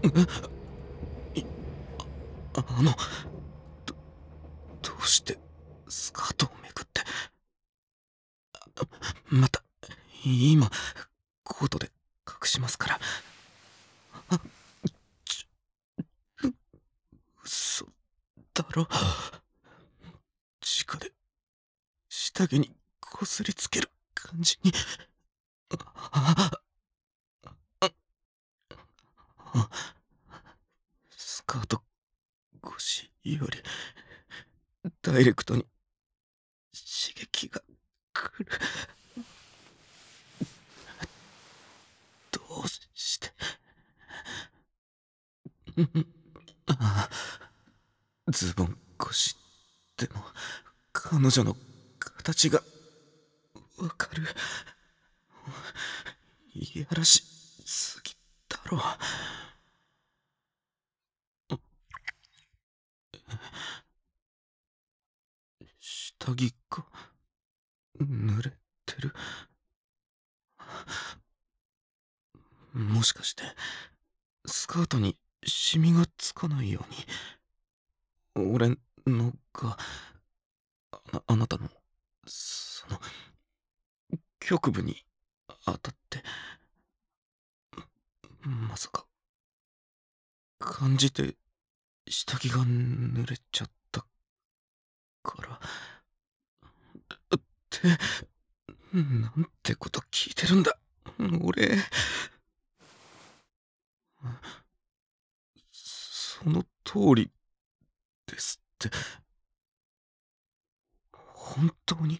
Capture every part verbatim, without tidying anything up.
いあのどどうしてスカートをめくって。また今コートで隠しますから。あちょ嘘だろ。直で下着にこすりつける感じに。あああスカート越しよりダイレクトに刺激が来る。どうしてあズボン越しでも彼女の形がわかる。いやらしすぎだろ。下着が濡れてる。もしかしてスカートにシミがつかないように俺のがああなたのその局部に当たって。まさか感じて下着が濡れちゃったからってなんてこと聞いてるんだ俺。その通りですって。本当に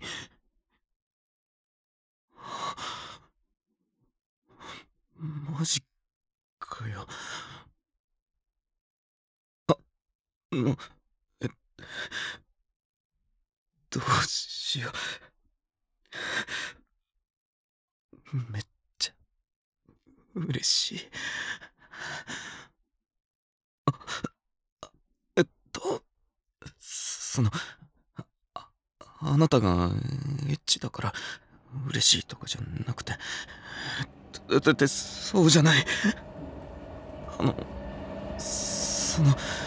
マジかよ。あのえどうしよう。めっちゃ嬉しい。えっとそのああなたがエッチだから嬉しいとかじゃなくて。だだってそうじゃない。あのその